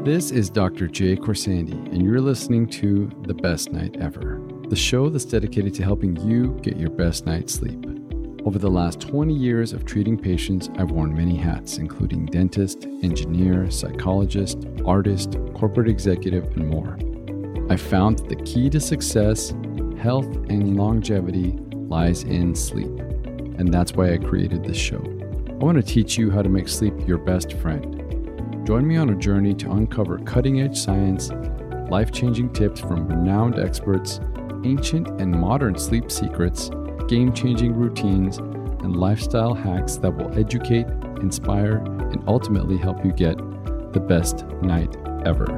This is Dr. Jay Corsandi, and you're listening to The Best Night Ever, the show that's dedicated to helping you get your best night's sleep. Over the last 20 years of treating patients, I've worn many hats, including dentist, engineer, psychologist, artist, corporate executive, and more. I've found that the key to success, health, and longevity lies in sleep, and that's why I created this show. I want to teach you how to make sleep your best friend. Join me on a journey to uncover cutting-edge science, life-changing tips from renowned experts, ancient and modern sleep secrets, game-changing routines, and lifestyle hacks that will educate, inspire, and ultimately help you get the best night ever.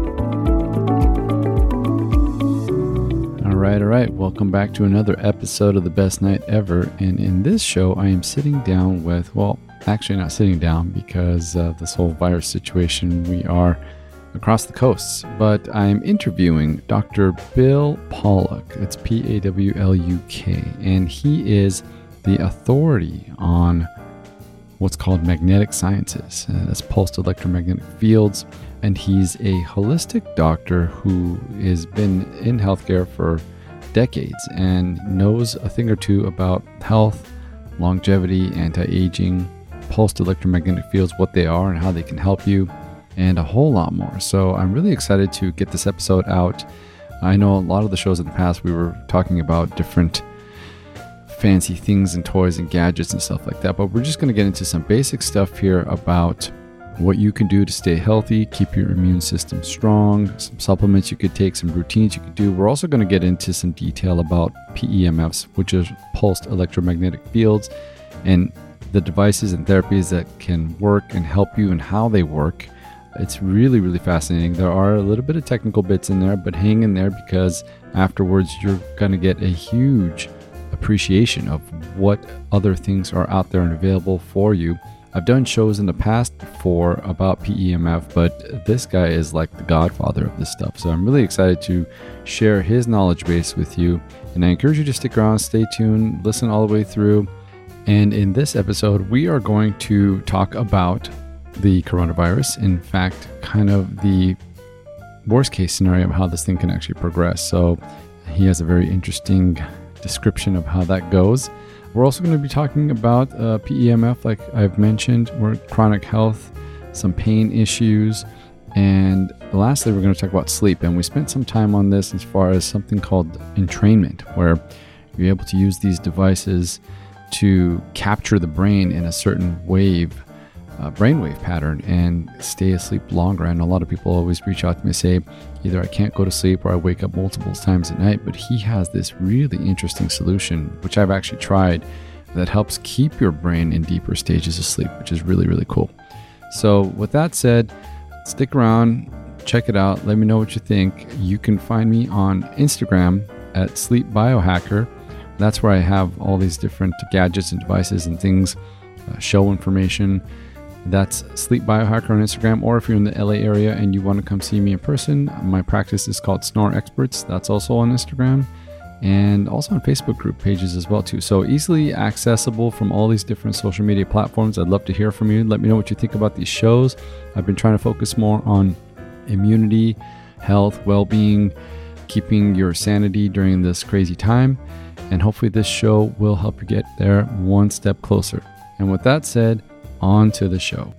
All right. Welcome back to another episode of The Best Night Ever. And in this show, I am sitting down with, actually not sitting down because of this whole virus situation. We are across the coasts, but I'm interviewing Dr. Bill Pawluk. It's Pawluk, and he is the authority on what's called magnetic sciences. That's pulsed electromagnetic fields, and he's a holistic doctor who has been in healthcare for decades and knows a thing or two about health, longevity, anti-aging, pulsed electromagnetic fields, what they are and how they can help you, and a whole lot more. So I'm really excited to get this episode out. I know a lot of the shows in the past we were talking about different fancy things and toys and gadgets and stuff like that, but we're just going to get into some basic stuff here about what you can do to stay healthy, keep your immune system strong, some supplements you could take, some routines you could do. We're also going to get into some detail about PEMFs, which is pulsed electromagnetic fields, and the devices and therapies that can work and help you and how they work. It's really, really fascinating. There are a little bit of technical bits in there, but hang in there because afterwards you're going to get a huge appreciation of what other things are out there and available for you. I've done shows in the past before about PEMF, but this guy is like the godfather of this stuff. So I'm really excited to share his knowledge base with you. And I encourage you to stick around, stay tuned, listen all the way through. And in this episode, we are going to talk about the coronavirus. In fact, kind of the worst case scenario of how this thing can actually progress. So he has a very interesting description of how that goes. We're also going to be talking about PEMF, like I've mentioned, more chronic health, some pain issues, and lastly, we're going to talk about sleep. And we spent some time on this as far as something called entrainment, where you're able to use these devices to capture the brain in a certain brainwave pattern and stay asleep longer. And a lot of people always reach out to me and say, either I can't go to sleep or I wake up multiple times at night. But he has this really interesting solution, which I've actually tried, that helps keep your brain in deeper stages of sleep, which is really, really cool. So with that said, stick around, check it out. Let me know what you think. You can find me on Instagram at Sleep Biohacker. That's where I have all these different gadgets and devices and things, show information. That's Sleep Biohacker on Instagram. Or if you're in the LA area and you want to come see me in person, my practice is called Snore Experts. That's also on Instagram and also on Facebook group pages as well too. So easily accessible from all these different social media platforms. I'd love to hear from you. Let me know what you think about these shows. I've been trying to focus more on immunity, health, well-being, keeping your sanity during this crazy time. And hopefully this show will help you get there one step closer. And with that said, on to the show.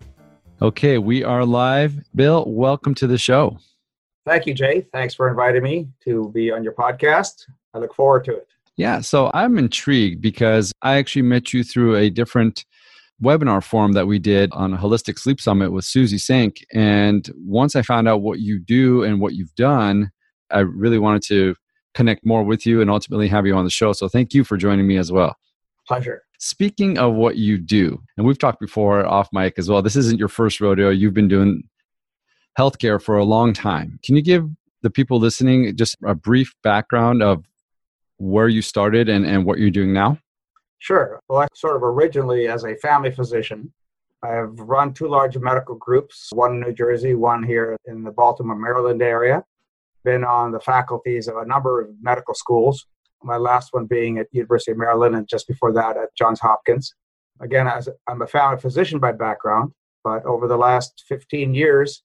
Okay, we are live. Bill, welcome to the show. Thank you, Jay. Thanks for inviting me to be on your podcast. I look forward to it. Yeah, so I'm intrigued because I actually met you through a different webinar forum that we did on a Holistic Sleep Summit with Susie Sank. And once I found out what you do and what you've done, I really wanted to connect more with you and ultimately have you on the show. So thank you for joining me as well. Pleasure. Speaking of what you do, and we've talked before off mic as well, this isn't your first rodeo. You've been doing healthcare for a long time. Can you give the people listening just a brief background of where you started and what you're doing now? Sure. Well, I sort of originally as a family physician, I have run two large medical groups, one in New Jersey, one here in the Baltimore, Maryland area. Been on the faculties of a number of medical schools. My last one being at University of Maryland, and just before that at Johns Hopkins. Again, I'm a family physician by background, but over the last 15 years,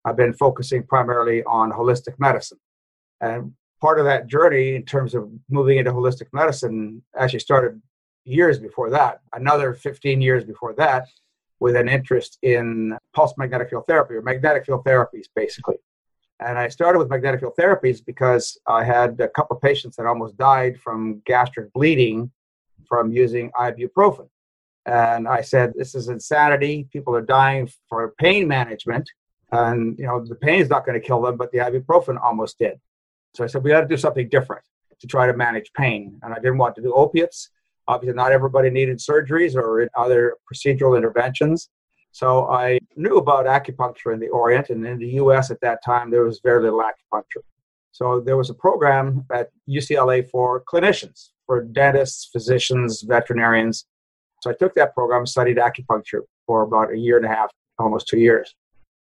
I've been focusing primarily on holistic medicine. And part of that journey in terms of moving into holistic medicine actually started years before that, another 15 years before that, with an interest in pulse magnetic field therapy, or magnetic field therapies, basically. And I started with magnetic field therapies because I had a couple of patients that almost died from gastric bleeding from using ibuprofen. And I said, this is insanity. People are dying for pain management. And, the pain is not going to kill them, but the ibuprofen almost did. So I said, we got to do something different to try to manage pain. And I didn't want to do opiates. Obviously, not everybody needed surgeries or other procedural interventions. So I knew about acupuncture in the Orient, and in the U.S. at that time, there was very little acupuncture. So there was a program at UCLA for clinicians, for dentists, physicians, veterinarians. So I took that program, studied acupuncture for about a year and a half, almost 2 years.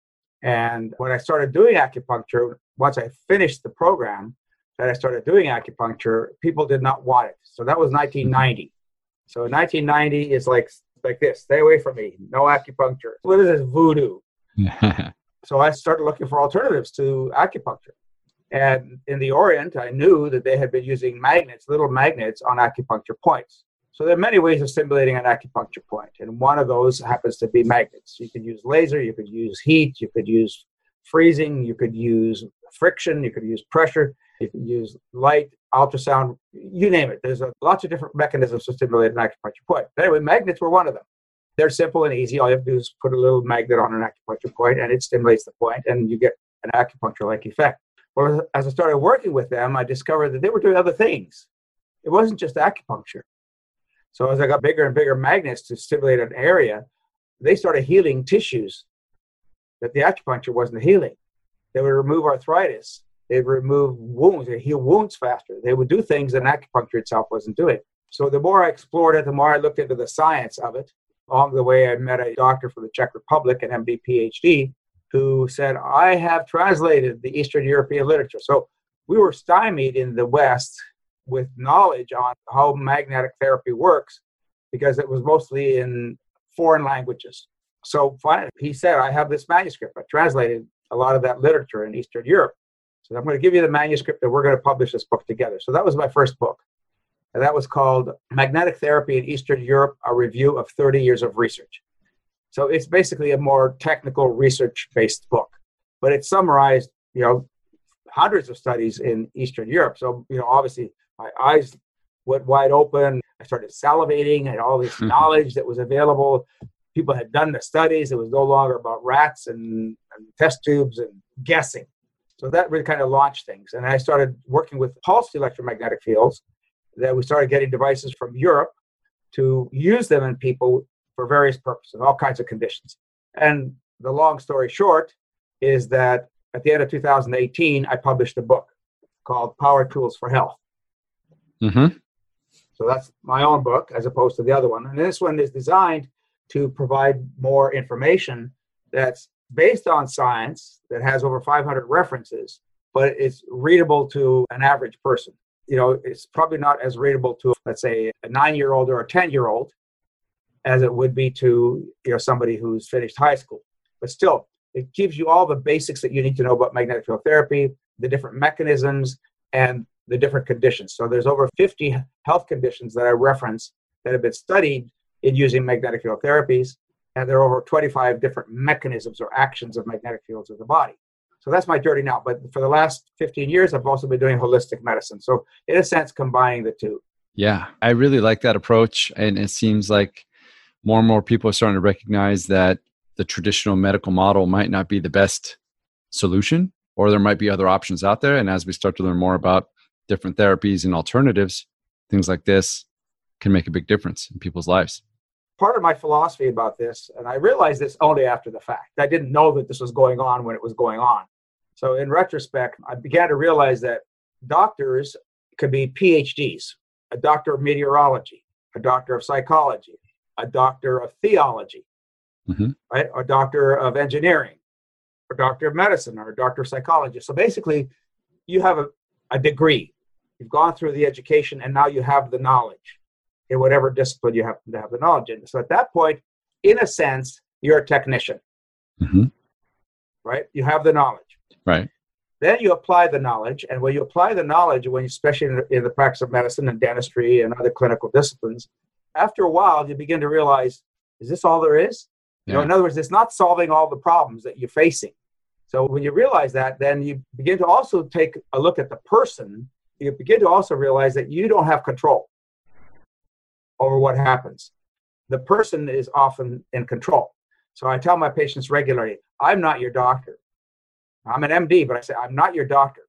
And when I started doing acupuncture, once I finished the program that I started doing acupuncture, people did not want it. So that was 1990. So 1990 is like this, stay away from me, no acupuncture. What is this, voodoo? So I started looking for alternatives to acupuncture. And in the Orient, I knew that they had been using magnets, little magnets on acupuncture points. So there are many ways of stimulating an acupuncture point, and one of those happens to be magnets. You could use laser, you could use heat, you could use freezing, you could use friction, you could use pressure, you could use light, ultrasound, you name it. There's lots of different mechanisms to stimulate an acupuncture point. But anyway, magnets were one of them. They're simple and easy. All you have to do is put a little magnet on an acupuncture point, and it stimulates the point, and you get an acupuncture-like effect. Well, as I started working with them, I discovered that they were doing other things. It wasn't just acupuncture. So as I got bigger and bigger magnets to stimulate an area, they started healing tissues that the acupuncture wasn't healing. They would remove arthritis. They'd remove wounds. They'd heal wounds faster. They would do things that acupuncture itself wasn't doing. So the more I explored it, the more I looked into the science of it. Along the way, I met a doctor from the Czech Republic, an MD, PhD, who said, I have translated the Eastern European literature. So we were stymied in the West with knowledge on how magnetic therapy works because it was mostly in foreign languages. So finally, he said, I have this manuscript. I translated a lot of that literature in Eastern Europe. So I'm going to give you the manuscript and we're going to publish this book together. So that was my first book. And that was called Magnetic Therapy in Eastern Europe, a Review of 30 Years of Research. So it's basically a more technical research-based book, but it summarized, hundreds of studies in Eastern Europe. So, obviously my eyes went wide open. I started salivating and all this knowledge that was available. People had done the studies. It was no longer about rats and test tubes and guessing. So that really kind of launched things. And I started working with pulsed electromagnetic fields. That we started getting devices from Europe to use them in people for various purposes, all kinds of conditions. And the long story short is that at the end of 2018, I published a book called Power Tools for Health. Mm-hmm. So that's my own book as opposed to the other one. And this one is designed to provide more information that's based on science, that has over 500 references, but it's readable to an average person. It's probably not as readable to, let's say, a 9-year-old or a 10-year-old as it would be to, somebody who's finished high school. But still, it gives you all the basics that you need to know about magnetic field therapy, the different mechanisms, and the different conditions. So there's over 50 health conditions that I reference that have been studied in using magnetic field therapies, and there are over 25 different mechanisms or actions of magnetic fields of the body. So that's my journey now. But for the last 15 years, I've also been doing holistic medicine. So in a sense, combining the two. Yeah, I really like that approach. And it seems like more and more people are starting to recognize that the traditional medical model might not be the best solution, or there might be other options out there. And as we start to learn more about different therapies and alternatives, things like this can make a big difference in people's lives. Part of my philosophy about this, and I realized this only after the fact, I didn't know that this was going on when it was going on. So in retrospect, I began to realize that doctors could be PhDs, a doctor of meteorology, a doctor of psychology, a doctor of theology, right? A doctor of engineering, a doctor of medicine, or a doctor of psychology. So basically, you have a degree. You've gone through the education, and now you have the knowledge in whatever discipline you happen to have the knowledge in. So at that point, in a sense, you're a technician, right? You have the knowledge. Right. Then you apply the knowledge. And when you apply the knowledge, especially in the practice of medicine and dentistry and other clinical disciplines, after a while, you begin to realize, is this all there is? Yeah. In other words, it's not solving all the problems that you're facing. So when you realize that, then you begin to also take a look at the person. You begin to also realize that you don't have control over what happens. The person is often in control. So I tell my patients regularly, I'm not your doctor. I'm an MD, but I say, I'm not your doctor.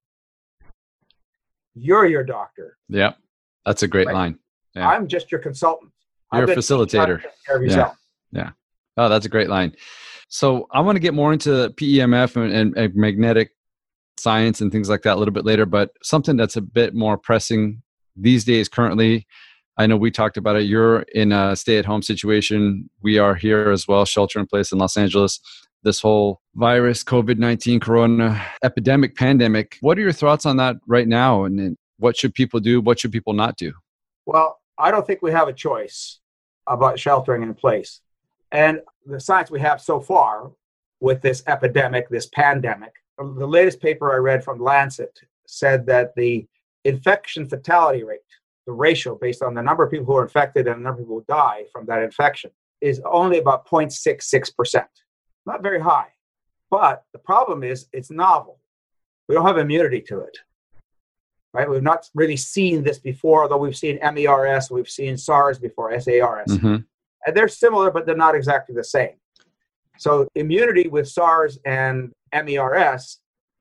You're your doctor. Yeah. That's a great line. Yeah. I'm just your consultant. You're a facilitator. Take care of yourself. Yeah. Oh, that's a great line. So I want to get more into PEMF and magnetic science and things like that a little bit later, but something that's a bit more pressing these days currently. I know we talked about it. You're in a stay-at-home situation. We are here as well, shelter in place in Los Angeles. This whole virus, COVID-19, corona epidemic, pandemic. What are your thoughts on that right now? And what should people do? What should people not do? Well, I don't think we have a choice about sheltering in place. And the science we have so far with this epidemic, this pandemic, the latest paper I read from Lancet said that the infection fatality rate, the ratio based on the number of people who are infected and the number of people who die from that infection, is only about 0.66%. Not very high. But the problem is it's novel. We don't have immunity to it. Right? We've not really seen this before, although we've seen MERS, we've seen SARS before, SARS. Mm-hmm. And they're similar, but they're not exactly the same. So immunity with SARS and MERS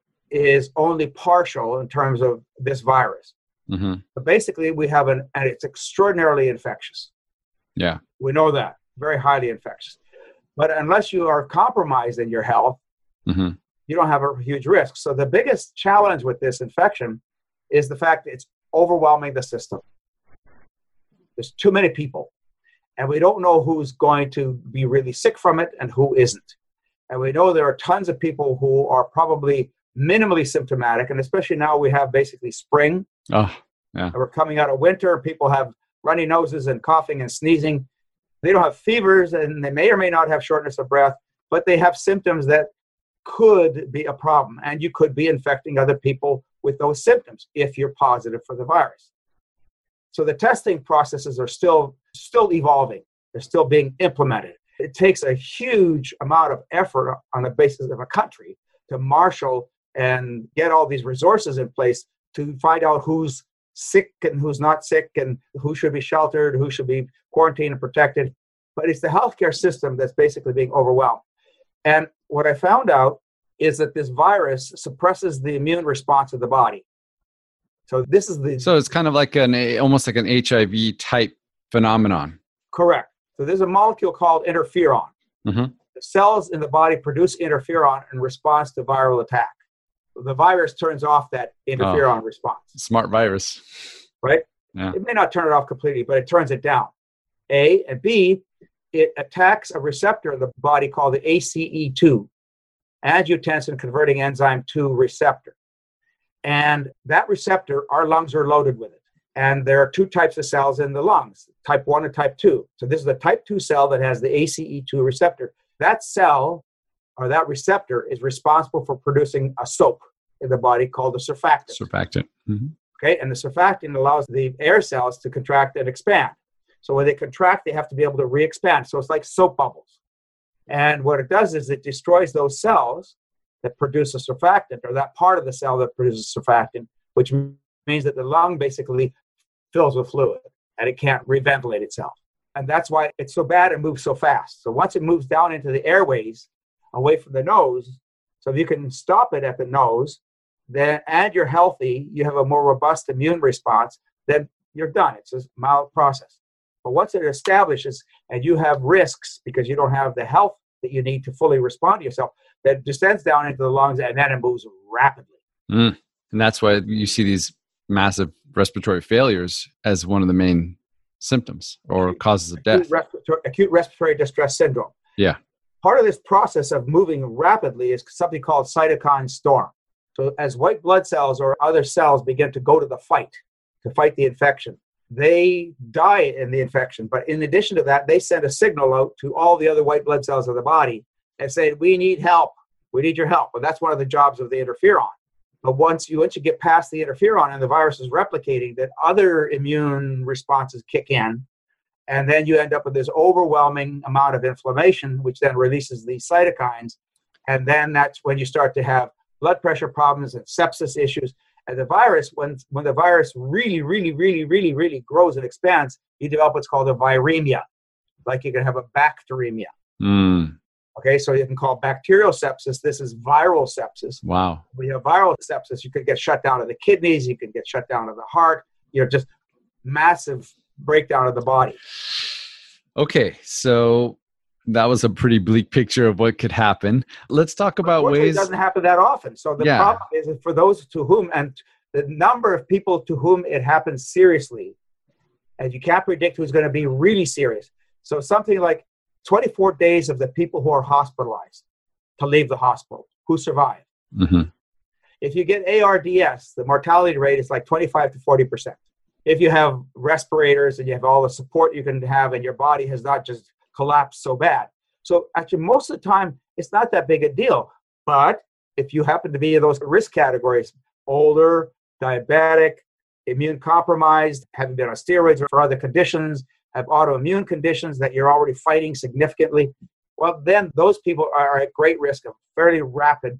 is only partial in terms of this virus. Mm-hmm. But basically, we have and it's extraordinarily infectious. Yeah. We know that. Very highly infectious. But unless you are compromised in your health, mm-hmm. you don't have a huge risk. So the biggest challenge with this infection is the fact that it's overwhelming the system. There's too many people. And we don't know who's going to be really sick from it and who isn't. And we know there are tons of people who are probably minimally symptomatic. And especially now we have basically spring. Oh, yeah. And we're coming out of winter. People have runny noses and coughing and sneezing. They don't have fevers and they may or may not have shortness of breath, but they have symptoms that could be a problem. And you could be infecting other people with those symptoms if you're positive for the virus. So the testing processes are still evolving. They're still being implemented. It takes a huge amount of effort on the basis of a country to marshal and get all these resources in place to find out who's sick and who's not sick and who should be sheltered, who should be quarantined and protected. But it's the healthcare system that's basically being overwhelmed. And what I found out is that this virus suppresses the immune response of the body. So this is So it's kind of like almost like an HIV type phenomenon. Correct. So there's a molecule called interferon. Mm-hmm. The cells in the body produce interferon in response to viral attack. The virus turns off that interferon response. Smart virus. Right? Yeah. It may not turn it off completely, but it turns it down. A, and B, it attacks a receptor in the body called the ACE2, angiotensin converting enzyme 2 receptor. And that receptor, our lungs are loaded with it. And there are two types of cells in the lungs, type 1 and type 2. So this is the type 2 cell that has the ACE2 receptor. That cell, or that receptor, is responsible for producing a soap in the body called the surfactant. Surfactant. Mm-hmm. Okay, and the surfactant allows the air cells to contract and expand. So when they contract, they have to be able to re-expand. So it's like soap bubbles. And what it does is it destroys those cells that produce a surfactant, or that part of the cell that produces surfactant, which means that the lung basically fills with fluid and it can't reventilate itself. And that's why it's so bad and moves so fast. So once it moves down into the airways, away from the nose, so if you can stop it at the nose, then and you're healthy, you have a more robust immune response, then you're done. It's a mild process. But once it establishes and you have risks because you don't have the health that you need to fully respond to yourself, that descends down into the lungs and then it moves rapidly. And that's why you see these massive respiratory failures as one of the main symptoms or causes of death. Acute respiratory distress syndrome. Yeah. Part of this process of moving rapidly is something called cytokine storm. So as white blood cells or other cells begin to go to fight the infection, they die in the infection. But in addition to that, they send a signal out to all the other white blood cells of the body and say, we need help. We need your help. But that's one of the jobs of the interferon. But once you get past the interferon and the virus is replicating, then other immune responses kick in. And then you end up with this overwhelming amount of inflammation, which then releases these cytokines. And then that's when you start to have blood pressure problems and sepsis issues. And the virus, when the virus really grows and expands, you develop what's called a viremia. Like you can have a bacteremia. Okay, so you can call bacterial sepsis. This is viral sepsis. Wow. When you have viral sepsis, you could get shut down of the kidneys, you could get shut down of the heart, just massive breakdown of the body. Okay, so that was a pretty bleak picture of what could happen. Let's talk about ways. It doesn't happen that often. So the problem is that for those to whom, and the number of people to whom it happens seriously, and you can't predict who's going to be really serious. So something like 24 days of the people who are hospitalized to leave the hospital, who survive. Mm-hmm. If you get ARDS, the mortality rate is like 25 to 40%. If you have respirators and you have all the support you can have and your body has not just collapsed so bad. So actually, most of the time, it's not that big a deal. But if you happen to be in those risk categories, older, diabetic, immune compromised, having been on steroids or for other conditions, have autoimmune conditions that you're already fighting significantly, well, then those people are at great risk of fairly rapid,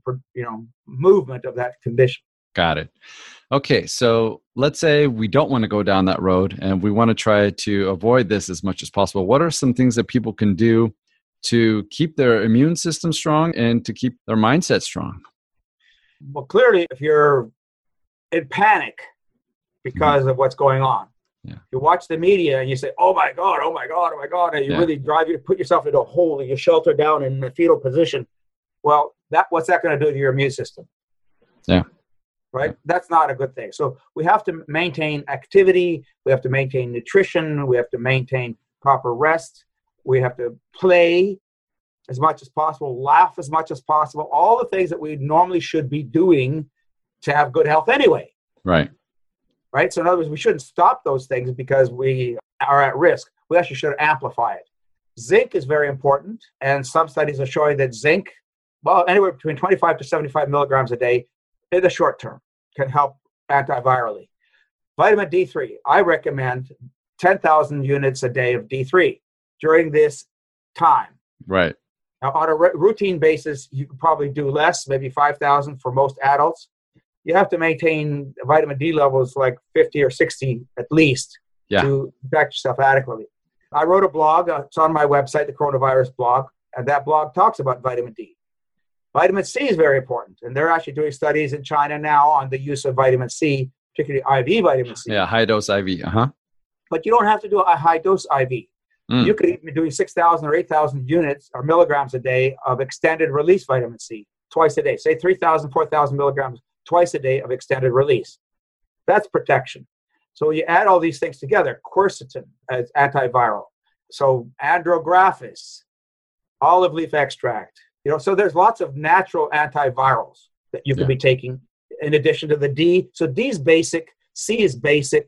movement of that condition. Got it. Okay, so let's say we don't want to go down that road and we want to try to avoid this as much as possible. What are some things that people can do to keep their immune system strong and to keep their mindset strong? Well, clearly, if you're in panic because of what's going on, you watch the media and you say, oh my God, and you really put yourself into a hole and you shelter down in a fetal position. Well, what's that going to do to your immune system? Yeah. Right? That's not a good thing. So we have to maintain activity. We have to maintain nutrition. We have to maintain proper rest. We have to play as much as possible, laugh as much as possible, all the things that we normally should be doing to have good health anyway. Right. So in other words, we shouldn't stop those things because we are at risk. We actually should amplify it. Zinc is very important. And some studies are showing that zinc, anywhere between 25 to 75 milligrams a day in the short term can help antivirally. Vitamin D3, I recommend 10,000 units a day of D3 during this time. Right. Now, on a routine basis, you could probably do less, maybe 5,000 for most adults. You have to maintain vitamin D levels like 50 or 60 at least to protect yourself adequately. I wrote a blog. It's on my website, the Coronavirus blog, and that blog talks about vitamin D. Vitamin C is very important, and they're actually doing studies in China now on the use of vitamin C, particularly IV vitamin C. Yeah, high-dose IV, But you don't have to do a high-dose IV. You could even be doing 6,000 or 8,000 units or milligrams a day of extended-release vitamin C twice a day. Say 3,000, 4,000 milligrams twice a day of extended release. That's protection. So you add all these things together, quercetin as antiviral. So andrographis, olive leaf extract. So there's lots of natural antivirals that you could be taking in addition to the D. So D is basic, C is basic,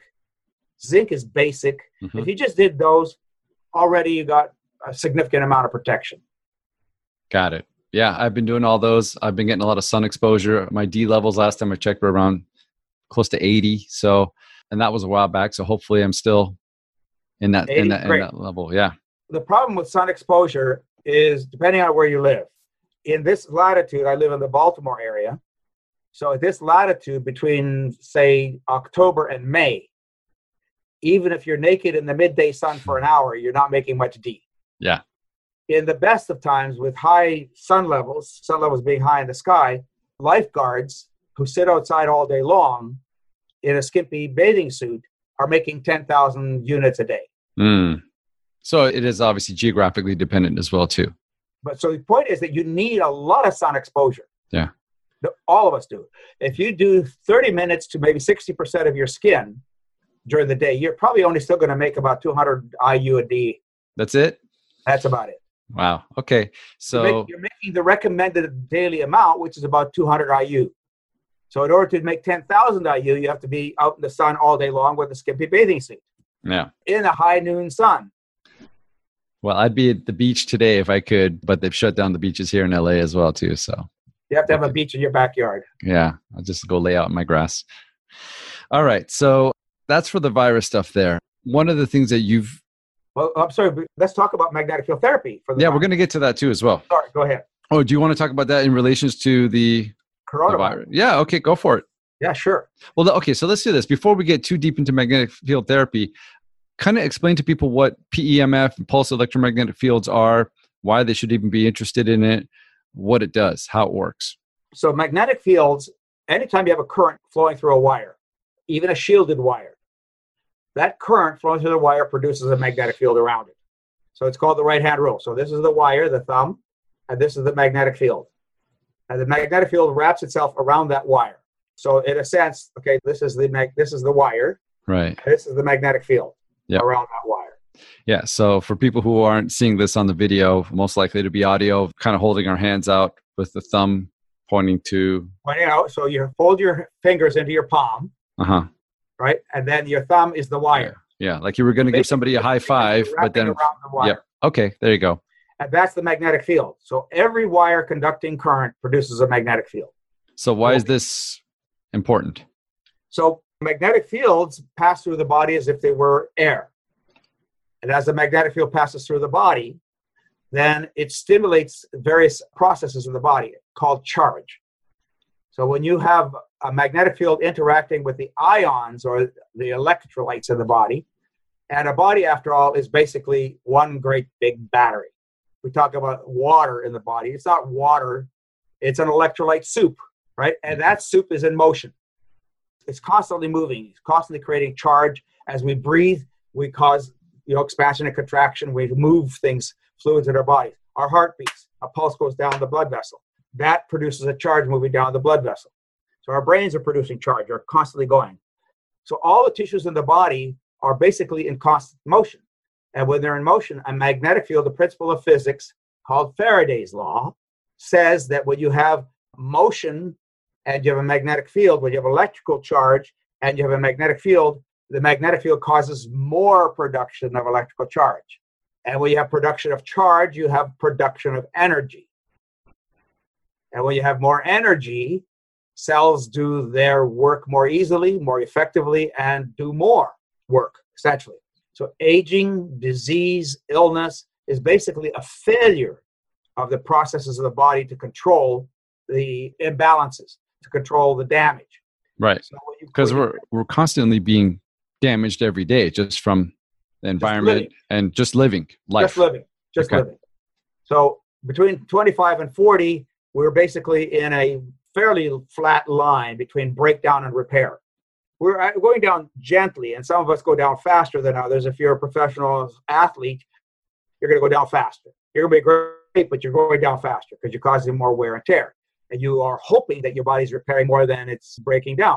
zinc is basic. Mm-hmm. If you just did those, already you got a significant amount of protection. Got it. Yeah, I've been doing all those. I've been getting a lot of sun exposure. My D levels last time I checked were around close to 80. So, and that was a while back. So hopefully I'm still in that level. Yeah. The problem with sun exposure is depending on where you live. In this latitude, I live in the Baltimore area. So at this latitude between, say, October and May, even if you're naked in the midday sun for an hour, you're not making much D. Yeah. In the best of times with high sun levels being high in the sky, lifeguards who sit outside all day long in a skimpy bathing suit are making 10,000 units a day. So it is obviously geographically dependent as well, too. But so the point is that you need a lot of sun exposure. Yeah. All of us do. If you do 30 minutes to maybe 60% of your skin during the day, you're probably only still going to make about 200 IU a day. That's it? That's about it. Wow. Okay. So you're making the recommended daily amount, which is about 200 IU. So in order to make 10,000 IU, you have to be out in the sun all day long with a skimpy bathing suit. Yeah. In a high noon sun. Well, I'd be at the beach today if I could, but they've shut down the beaches here in LA as well, too. So You have to have a beach in your backyard. Yeah, I'll just go lay out in my grass. All right, so that's for the virus stuff there. One of the things that you've... Well, I'm sorry, but let's talk about magnetic field therapy. Yeah, we're going to get to that too as well. Sorry, go ahead. Oh, do you want to talk about that in relations to the Coronavirus? Yeah, okay, go for it. Yeah, sure. Well, okay, so let's do this. Before we get too deep into magnetic field therapy, kind of explain to people what PEMF and pulse electromagnetic fields are, why they should even be interested in it, what it does, how it works. So magnetic fields, anytime you have a current flowing through a wire, even a shielded wire, that current flowing through the wire produces a magnetic field around it. So it's called the right-hand rule. So this is the wire, the thumb, and this is the magnetic field. And the magnetic field wraps itself around that wire. So in a sense, okay, this is the wire. Right. This is the magnetic field around that wire. Yeah. So for people who aren't seeing this on the video, most likely to be audio, kind of holding our hands out with the thumb pointing out. So you fold your fingers into your palm. Uh-huh. Right? And then your thumb is the wire. Yeah. Like you were going to give somebody a high five, but then... around the wire. Yep. Okay. There you go. And that's the magnetic field. So every wire conducting current produces a magnetic field. So why is this important? So magnetic fields pass through the body as if they were air. And as the magnetic field passes through the body, then it stimulates various processes in the body called charge. So when you have a magnetic field interacting with the ions or the electrolytes in the body, and a body, after all, is basically one great big battery. We talk about water in the body. It's not water. It's an electrolyte soup, right? And that soup is in motion. It's constantly moving. It's constantly creating charge. As we breathe, we cause expansion and contraction. We move things, fluids in our bodies. Our heart beats. A pulse goes down the blood vessel. That produces a charge moving down the blood vessel. So our brains are producing charge, are constantly going. So all the tissues in the body are basically in constant motion. And when they're in motion, a magnetic field, the principle of physics called Faraday's law, says that when you have motion and you have a magnetic field, when you have electrical charge and you have a magnetic field, the magnetic field causes more production of electrical charge. And when you have production of charge, you have production of energy. And when you have more energy, cells do their work more easily, more effectively, and do more work, essentially. So aging, disease, illness is basically a failure of the processes of the body to control the imbalances, to control the damage. Right. Because we're constantly being damaged every day just from the environment and just living life. Just living. So between 25 and 40, we're basically in a fairly flat line between breakdown and repair. We're going down gently, and some of us go down faster than others. If you're a professional athlete, you're going to go down faster. You're going to be great, but you're going down faster because you're causing more wear and tear. And you are hoping that your body's repairing more than it's breaking down.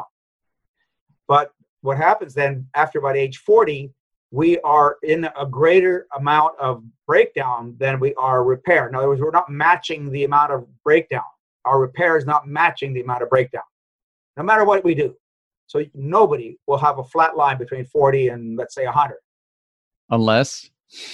But what happens then after about age 40, we are in a greater amount of breakdown than we are repair. In other words, we're not matching the amount of breakdown. Our repair is not matching the amount of breakdown, no matter what we do. So nobody will have a flat line between 40 and, let's say, 100. Unless?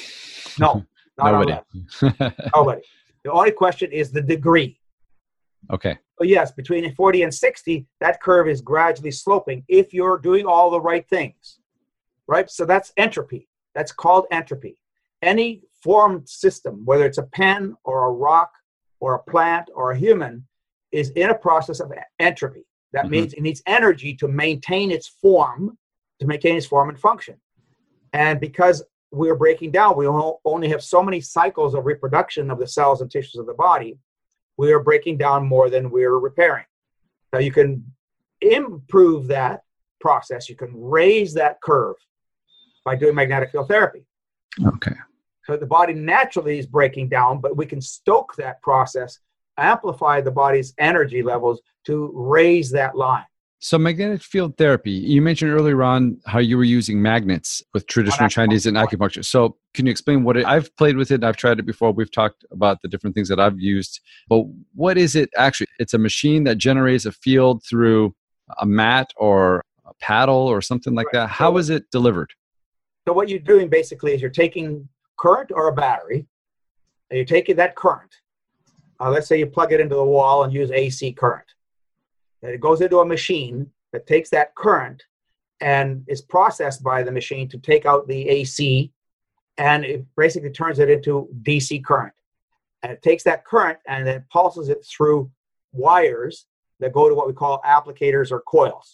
No, not nobody. Unless. Nobody. The only question is the degree. Okay. So yes, between 40 and 60, that curve is gradually sloping if you're doing all the right things, right? So that's entropy. That's called entropy. Any formed system, whether it's a pen or a rock or a plant or a human, is in a process of entropy. That means it needs energy to maintain its form, and function. And because we're breaking down, we only have so many cycles of reproduction of the cells and tissues of the body. We are breaking down more than we're repairing. Now you can improve that process. You can raise that curve by doing magnetic field therapy. Okay. So the body naturally is breaking down, but we can stoke that process, amplify the body's energy levels to raise that line. So magnetic field therapy, you mentioned earlier on how you were using magnets with traditional Chinese and acupuncture. So can you explain what I've played with it. I've tried it before. We've talked about the different things that I've used. But what is it actually? It's a machine that generates a field through a mat or a paddle or something like that. How is it delivered? So what you're doing basically is you're taking current or a battery, and you're taking that current, let's say you plug it into the wall and use AC current. And it goes into a machine that takes that current and is processed by the machine to take out the AC, and it basically turns it into DC current. And it takes that current and then pulses it through wires that go to what we call applicators or coils.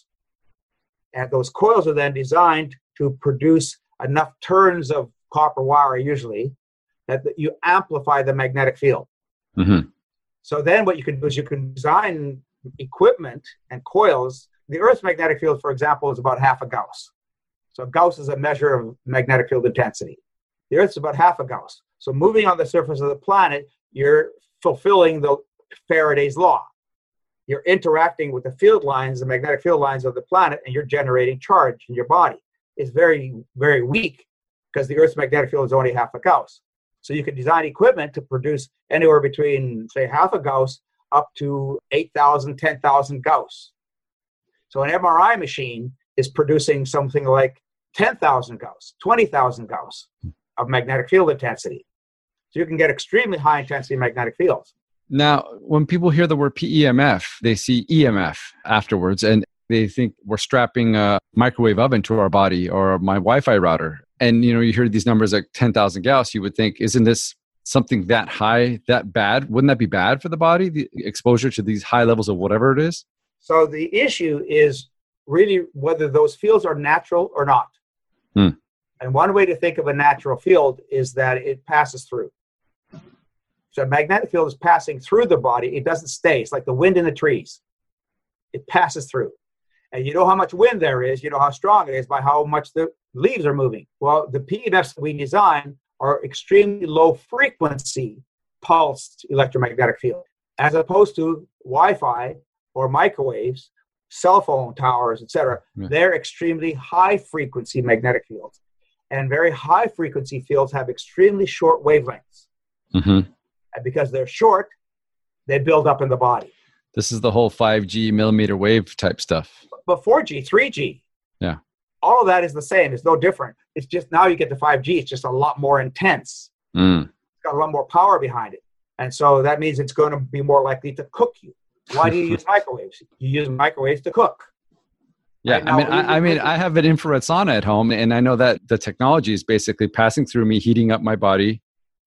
And those coils are then designed to produce enough turns of copper wire, usually, that you amplify the magnetic field. Mm-hmm. So then what you can do is you can design equipment and coils. The Earth's magnetic field, for example, is about half a Gauss. So Gauss is a measure of magnetic field intensity. The Earth's about half a Gauss. So moving on the surface of the planet, you're fulfilling the Faraday's law. You're interacting with the field lines, the magnetic field lines of the planet, and you're generating charge in your body. It's very, very weak because the Earth's magnetic field is only half a Gauss. So you can design equipment to produce anywhere between, say, half a Gauss up to 8,000, 10,000 Gauss. So an MRI machine is producing something like 10,000 Gauss, 20,000 Gauss of magnetic field intensity. So you can get extremely high intensity magnetic fields. Now, when people hear the word PEMF, they see EMF afterwards, and they think we're strapping a microwave oven to our body or my Wi-Fi router. And, you hear these numbers like 10,000 Gauss, you would think, isn't this something that high, that bad? Wouldn't that be bad for the body, the exposure to these high levels of whatever it is? So the issue is really whether those fields are natural or not. And one way to think of a natural field is that it passes through. So a magnetic field is passing through the body. It doesn't stay. It's like the wind in the trees. It passes through. And you know how much wind there is, you know how strong it is by how much the leaves are moving. Well, the PEMFs we design are extremely low frequency pulsed electromagnetic field, as opposed to Wi-Fi or microwaves, cell phone towers, etc. Yeah. They're extremely high frequency magnetic fields. And very high frequency fields have extremely short wavelengths. Mm-hmm. And because they're short, they build up in the body. This is the whole 5G millimeter wave type stuff. But 4G, 3G, yeah, all of that is the same. It's no different. It's just now you get to 5G, it's just a lot more intense. It's got a lot more power behind it. And so that means it's going to be more likely to cook you. Why do you use microwaves? You use microwaves to cook. Yeah, right? I have an infrared sauna at home, and I know that the technology is basically passing through me, heating up my body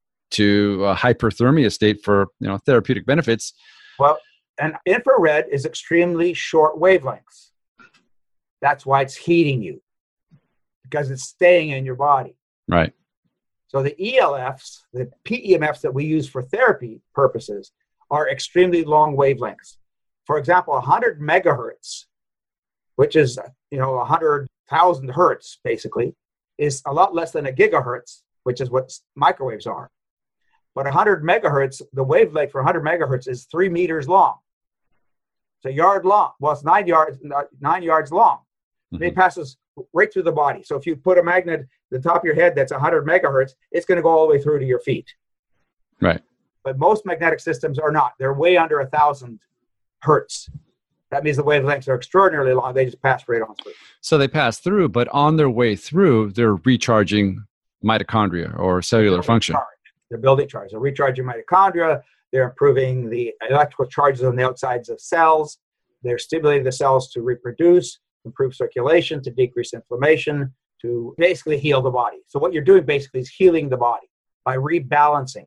to a hyperthermia state for therapeutic benefits. Well, and infrared is extremely short wavelengths. That's why it's heating you, because it's staying in your body. Right. So the ELFs, the PEMFs that we use for therapy purposes, are extremely long wavelengths. For example, 100 megahertz, which is 100,000 hertz basically, is a lot less than a gigahertz, which is what microwaves are. But 100 megahertz, the wavelength for 100 megahertz is 3 meters long. It's a yard long. Well, it's 9 yards long. Mm-hmm. It passes right through the body. So if you put a magnet at the top of your head that's 100 megahertz, it's going to go all the way through to your feet. Right. But most magnetic systems are not. They're way under 1,000 hertz. That means the wavelengths are extraordinarily long. They just pass right on through. So they pass through, but on their way through, they're recharging mitochondria or cellular function. They're building charge. They're recharging mitochondria. They're improving the electrical charges on the outsides of cells. They're stimulating the cells to reproduce, improve circulation, to decrease inflammation, to basically heal the body. So what you're doing basically is healing the body by rebalancing.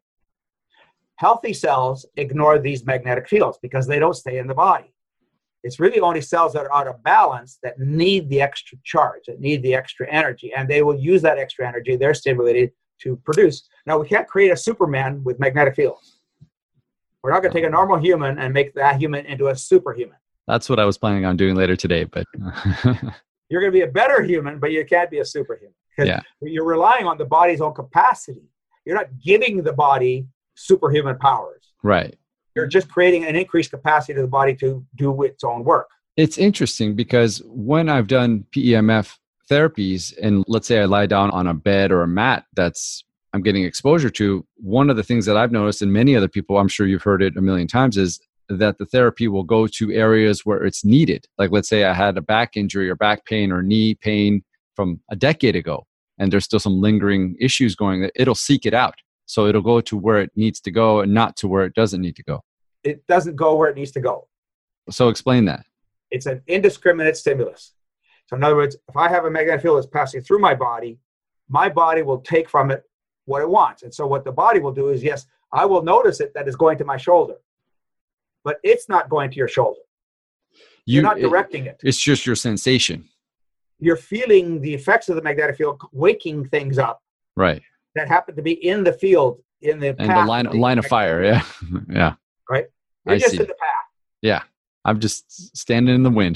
Healthy cells ignore these magnetic fields because they don't stay in the body. It's really only cells that are out of balance that need the extra charge, that need the extra energy, and they will use that extra energy they're stimulated to produce. Now, we can't create a Superman with magnetic fields. We're not going to take a normal human and make that human into a superhuman. That's what I was planning on doing later today, but you're going to be a better human, but you can't be a superhuman. Yeah. You're relying on the body's own capacity. You're not giving the body superhuman powers. Right. You're just creating an increased capacity to the body to do its own work. It's interesting because when I've done PEMF therapies, and let's say I lie down on a bed or a mat I'm getting exposure to, one of the things that I've noticed, and many other people, I'm sure you've heard it a million times, is that the therapy will go to areas where it's needed. Like let's say I had a back injury or back pain or knee pain from a decade ago, and there's still some lingering issues going, that it'll seek it out. So it'll go to where it needs to go and not to where it doesn't need to go. It doesn't go where it needs to go. So explain that. It's an indiscriminate stimulus. So in other words, if I have a magnetic field that's passing through my body will take from it what it wants. And so what the body will do is, yes, I will notice it that is going to my shoulder, but it's not going to your shoulder. You're not directing it. It's just your sensation. You're feeling the effects of the magnetic field waking things up. Right. That happen to be in the field, in the and path. And the line of fire. Yeah. Yeah. Right. You're just in the path. Yeah. I'm just standing in the wind.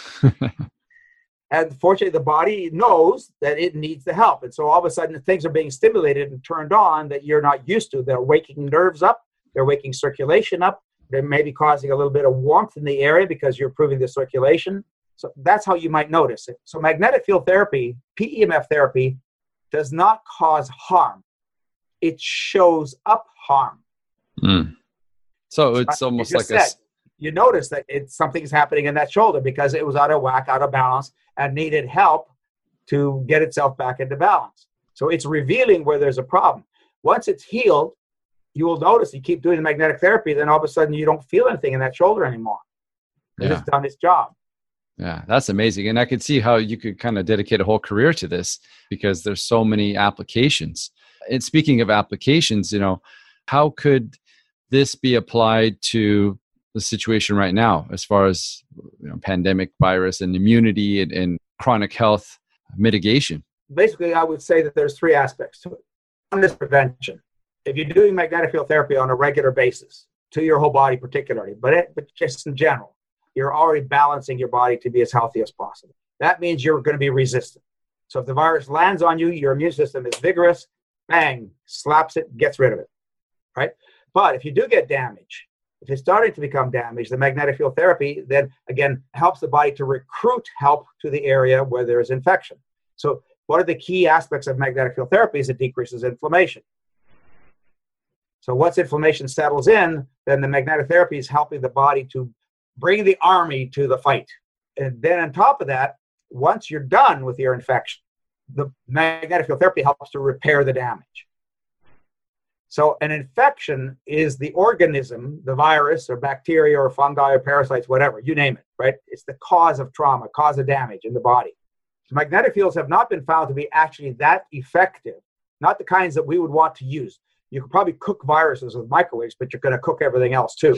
And fortunately, the body knows that it needs the help. And so all of a sudden, things are being stimulated and turned on that you're not used to. They're waking nerves up. They're waking circulation up. They may be causing a little bit of warmth in the area because you're improving the circulation. So that's how you might notice it. So magnetic field therapy, PEMF therapy, does not cause harm. It shows up harm. Mm. So it's almost like you notice that something's happening in that shoulder because it was out of whack, out of balance, and needed help to get itself back into balance. So it's revealing where there's a problem. Once it's healed, you will notice you keep doing the magnetic therapy, then all of a sudden you don't feel anything in that shoulder anymore. It's done its job. Yeah, that's amazing. And I could see how you could kind of dedicate a whole career to this because there's so many applications. And speaking of applications, how could this be applied to the situation right now as far as pandemic virus and immunity and chronic health mitigation? Basically, I would say that there's three aspects to it. One is prevention. If you're doing magnetic field therapy on a regular basis, to your whole body particularly, but just in general, you're already balancing your body to be as healthy as possible. That means you're going to be resistant. So if the virus lands on you, your immune system is vigorous, bang, slaps it, gets rid of it, right? But if you do get damage, if it's starting to become damaged, the magnetic field therapy then, again, helps the body to recruit help to the area where there is infection. So one of the key aspects of magnetic field therapy is it decreases inflammation. So once inflammation settles in, then the magnetic therapy is helping the body to bring the army to the fight. And then on top of that, once you're done with your infection, the magnetic field therapy helps to repair the damage. So an infection is the organism, the virus or bacteria or fungi or parasites, whatever, you name it, right? It's the cause of trauma, cause of damage in the body. So magnetic fields have not been found to be actually that effective, not the kinds that we would want to use. You could probably cook viruses with microwaves, but you're going to cook everything else too.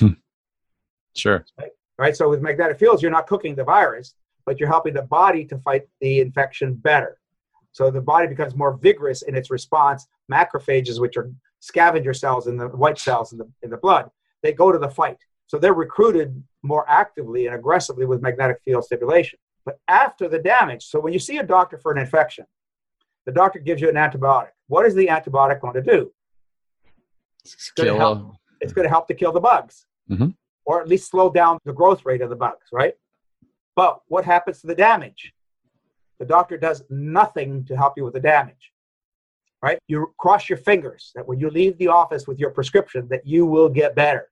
Sure. Right. So with magnetic fields, you're not cooking the virus, but you're helping the body to fight the infection better. So the body becomes more vigorous in its response. Macrophages, which are scavenger cells in the white cells in the blood, they go to the fight. So they're recruited more actively and aggressively with magnetic field stimulation. But after the damage, so when you see a doctor for an infection, the doctor gives you an antibiotic. What is the antibiotic going to do? It's going to help to kill the bugs, or at least slow down the growth rate of the bugs, right? But what happens to the damage? The doctor does nothing to help you with the damage, right? You cross your fingers that when you leave the office with your prescription that you will get better.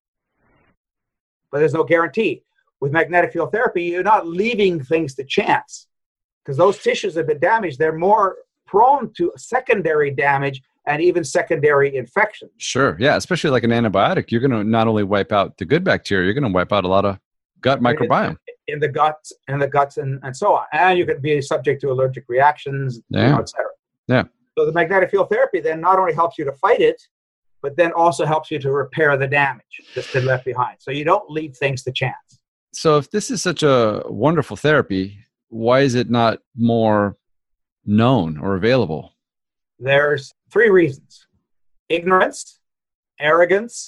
But there's no guarantee. With magnetic field therapy, you're not leaving things to chance because those tissues have been damaged. They're more prone to secondary damage and even secondary infection. Sure. Yeah. Especially like an antibiotic, you're going to not only wipe out the good bacteria, you're going to wipe out a lot of gut microbiome. In the guts and so on. And you could be subject to allergic reactions, et cetera. Yeah. So the magnetic field therapy then not only helps you to fight it, but then also helps you to repair the damage that's been left behind. So you don't leave things to chance. So if this is such a wonderful therapy, why is it not more known or available? There's three reasons: ignorance, arrogance,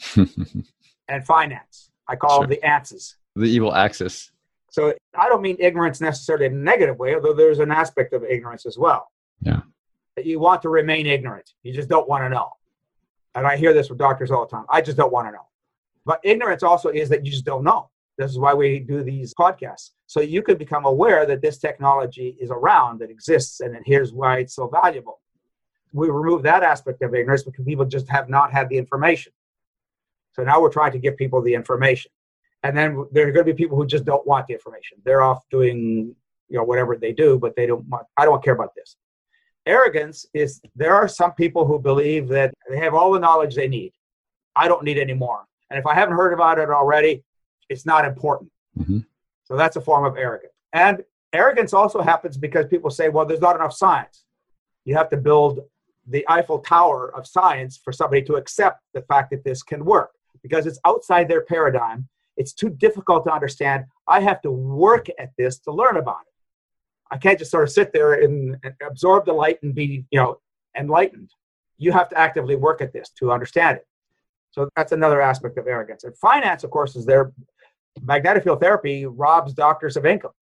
and finance. I call them the ANSs. The evil axis. So I don't mean ignorance necessarily in a negative way, although there's an aspect of ignorance as well. Yeah. That you want to remain ignorant. You just don't want to know. And I hear this from doctors all the time. I just don't want to know. But ignorance also is that you just don't know. This is why we do these podcasts. So you can become aware that this technology is around, that exists, and here's why it's so valuable. We remove that aspect of ignorance because people just have not had the information. So now we're trying to give people the information. And then there are going to be people who just don't want the information. They're off doing, whatever they do, but they don't want, I don't care about this. Arrogance is, there are some people who believe that they have all the knowledge they need. I don't need any more. And if I haven't heard about it already, it's not important. Mm-hmm. So that's a form of arrogance. And arrogance also happens because people say, well, there's not enough science. You have to build the Eiffel Tower of science for somebody to accept the fact that this can work, because it's outside their paradigm. It's too difficult to understand. I have to work at this to learn about it. I can't just sort of sit there and absorb the light and be, enlightened. You have to actively work at this to understand it. So that's another aspect of arrogance. And finance, of course, is there. Magnetic field therapy robs doctors of income.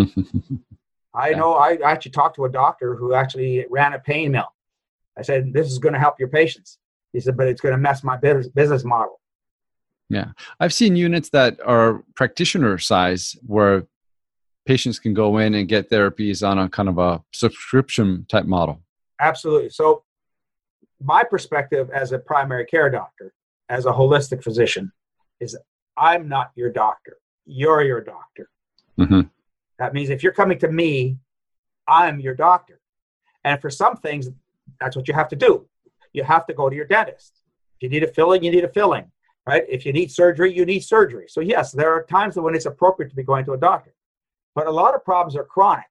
I know. I actually talked to a doctor who actually ran a pain mill. I said, this is going to help your patients. He said, but it's going to mess my business model. Yeah. I've seen units that are practitioner size where patients can go in and get therapies on a kind of a subscription type model. Absolutely. So my perspective as a primary care doctor, as a holistic physician, is I'm not your doctor. You're your doctor. Mm-hmm. That means if you're coming to me, I'm your doctor. And for some things, that's what you have to do. You have to go to your dentist. If you need a filling, you need a filling, right? If you need surgery, you need surgery. So yes, there are times when it's appropriate to be going to a doctor. But a lot of problems are chronic.